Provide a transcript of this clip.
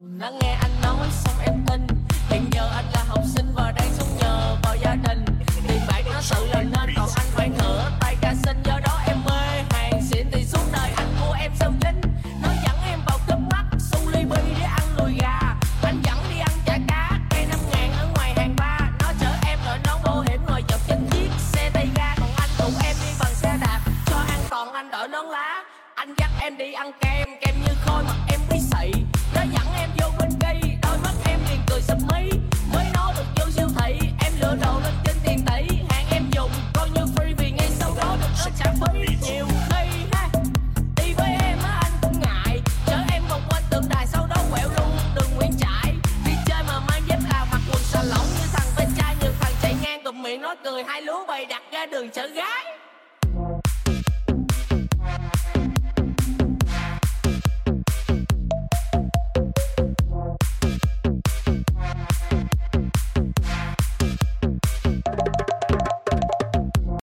Lắng nghe anh nói xong em tin. Hiện giờ anh là học sinh và đang sống nhờ vào gia đình. Tiền bạc nó tự làm nên còn anh phải ngửa tay ca xin. Do đó em mê hàng xịn thì suốt đời anh của em sao dính. Nó dẫn em vào cướp mắt xung ly bi để ăn lùi gà. Anh dẫn đi ăn chả cá cây 5.000 ở ngoài hàng ba. Nó chở em đội nón bảo hiểm ngồi chọc trên chiếc xe tay ga. Còn anh cùng em đi bằng xe đạp cho an toàn anh đội nón lá. Anh dắt em đi ăn kem kem như khôi mặt em bí xị. Nó dẫn em vô bên cây đôi mắt em liền cười sụp mí. Mới nói được vô siêu thị em lựa đồ lên trên tiền tỷ. Hàng em dùng coi như free vì ngay sau đó được nó trả phí. Nhiều khi ha đi với em á anh cũng ngại. Chở em vòng quanh tượng đài sau đó quẹo luôn đường Nguyễn Trãi. Đi chơi mà mang dép Lào mặc quần xà lỏng như thằng bên trai. Nhiều thằng chạy ngang cụm miệng nói cười hai lúa bày đặt ra đường chở gái.